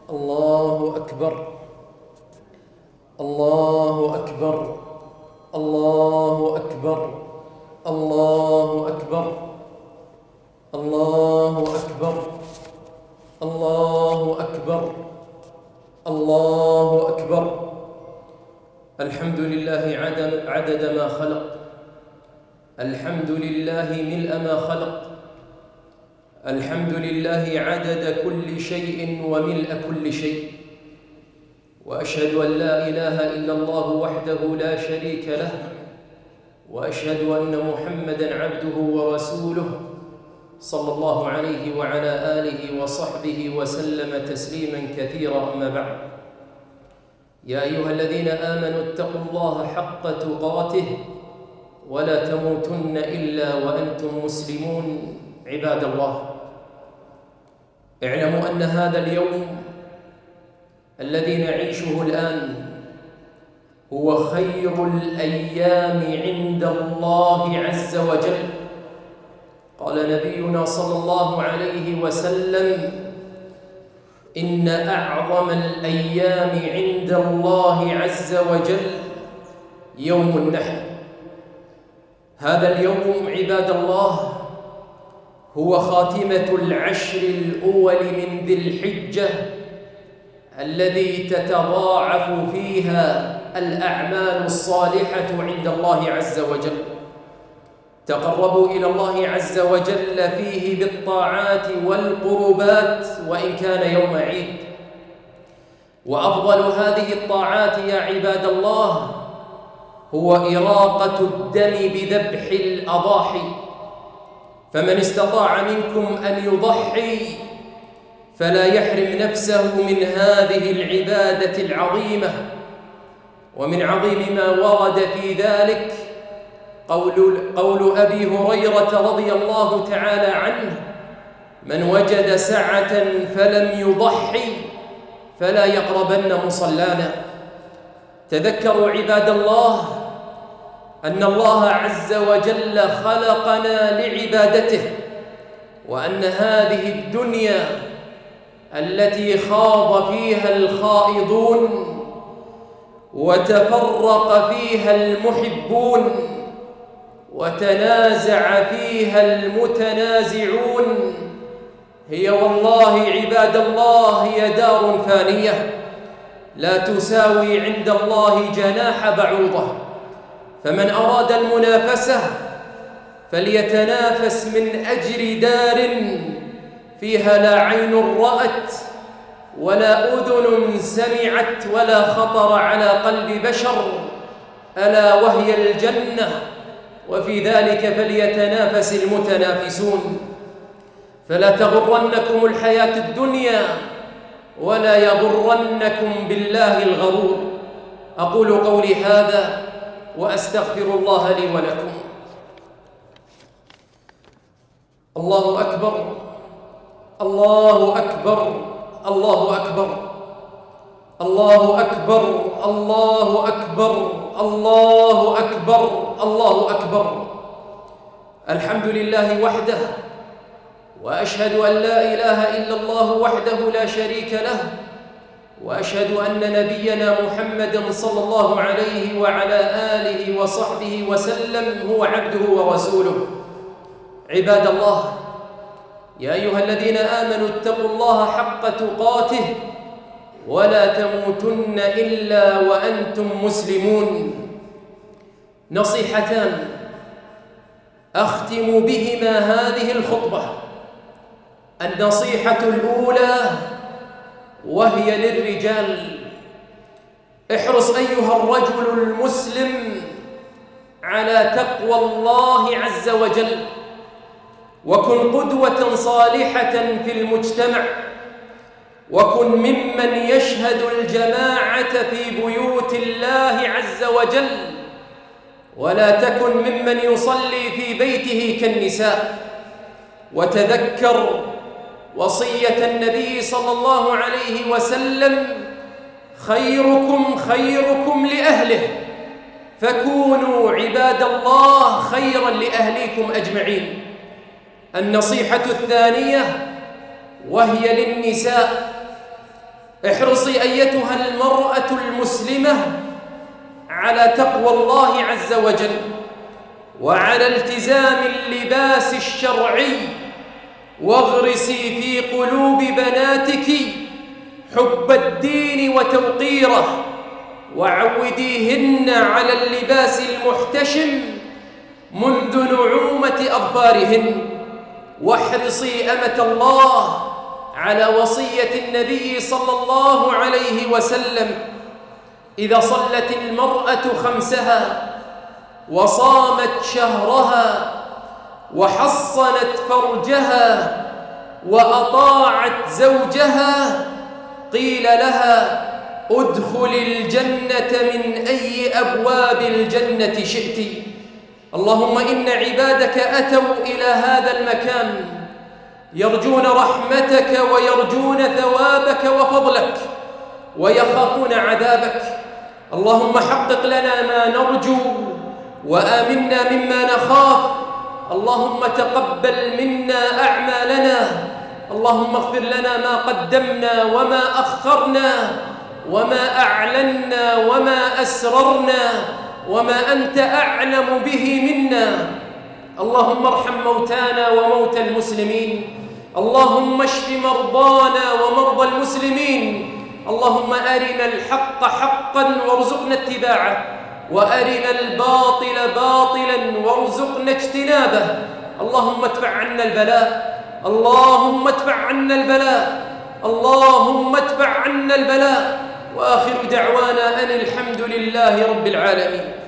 الله أكبر الله أكبر الله أكبر الله أكبر الله أكبر الله أكبر الله أكبر. الحمد لله عدد ما خلق، الحمد لله ملء ما خلق، الحمد لله عدد كل شيء وملء كل شيء، وأشهد أن لا إله إلا الله وحده لا شريك له، وأشهد أن محمدًا عبده ورسوله صلى الله عليه وعلى آله وصحبه وسلم تسليمًا كثيرًا. أما بعد، يا أيها الذين آمنوا اتقوا الله حق تقاته ولا تموتن إلا وأنتم مسلمون. عباد الله، اعلموا أن هذا اليوم الذي نعيشه الآن هو خير الأيام عند الله عز وجل. قال نبينا صلى الله عليه وسلم: إن أعظم الأيام عند الله عز وجل يوم النحر. هذا اليوم عباد الله هو خاتمة العشر الأول من ذي الحجة، الذي تتضاعف فيها الأعمال الصالحة عند الله عز وجل. تقربوا إلى الله عز وجل فيه بالطاعات والقربات وإن كان يوم عيد. وأفضل هذه الطاعات يا عباد الله هو إراقة الدم بذبح الأضاحي، فمن استطاع منكم أن يضحي فلا يحرم نفسه من هذه العبادة العظيمة. ومن عظيم ما ورد في ذلك قول أبي هريرة رضي الله تعالى عنه: من وجد سعة فلم يضحي فلا يقربن مصلانا. تذكروا عباد الله أن الله عز وجل خلقنا لعبادته، وأن هذه الدنيا التي خاض فيها الخائضون وتفرق فيها المحبون وتنازع فيها المتنازعون هي والله عباد الله هي دار فانية لا تساوي عند الله جناح بعوضة. فمن أراد المنافسة فليتنافس من أجل دار فيها لا عين رأت ولا أذن سمعت ولا خطر على قلب بشر، ألا وهي الجنة، وفي ذلك فليتنافس المتنافسون. فلا تغرنكم الحياة الدنيا ولا يغرنكم بالله الغرور. أقول قولي هذا وأستغفر الله لي ولكم. الله أكبر الله أكبر الله أكبر الله أكبر الله أكبر الله أكبر الله أكبر. الحمد لله وحده، وأشهد أن لا إله إلا الله وحده لا شريك له، وأشهد أن نبينا محمدًا صلى الله عليه وعلى آله وصحبه وسلم هو عبده ورسوله. عباد الله، يا أيها الذين آمنوا اتقوا الله حق تقاته ولا تموتن إلا وأنتم مسلمون. نصيحتان أختم بهما هذه الخطبة. النصيحة الأولى وهي للرجال: احرص أيها الرجل المسلم على تقوى الله عز وجل، وكن قدوة صالحة في المجتمع، وكن ممن يشهد الجماعة في بيوت الله عز وجل، ولا تكن ممن يصلي في بيته كالنساء. وتذكر وصية النبي صلى الله عليه وسلم: خيركم خيركم لأهله، فكونوا عباد الله خيرا لأهليكم أجمعين. النصيحة الثانية وهي للنساء: احرصي أيتها المرأة المسلمة على تقوى الله عز وجل وعلى التزام اللباس الشرعي، واغرسي في قلوب بناتك حب الدين وتوقيره، وعوديهن على اللباس المحتشم منذ نعومة أظفارهن. واحرصي أمة الله على وصية النبي صلى الله عليه وسلم: إذا صلت المرأة خمسها وصامت شهرها وحصنت فرجها وأطاعت زوجها قيل لها: ادخل الجنة من أي أبواب الجنة شئت. اللهم إن عبادك أتوا إلى هذا المكان يرجون رحمتك ويرجون ثوابك وفضلك ويخافون عذابك. اللهم حقق لنا ما نرجو وآمنا مما نخاف. اللهم تقبل منا أعمالنا. اللهم اغفر لنا ما قدمنا وما أخرنا وما أعلنا وما أسررنا وما أنت أعلم به منا. اللهم ارحم موتانا وموتى المسلمين. اللهم اشف مرضانا ومرضى المسلمين. اللهم أرنا الحق حقا وارزقنا اتباعه، وأرنا الباطل باطلا وارزقنا اجتنابه. اللهم ادفع عنا البلاء. اللهم ادفع عنا البلاء. اللهم ادفع عنا البلاء. وآخر دعوانا أن الحمد لله رب العالمين.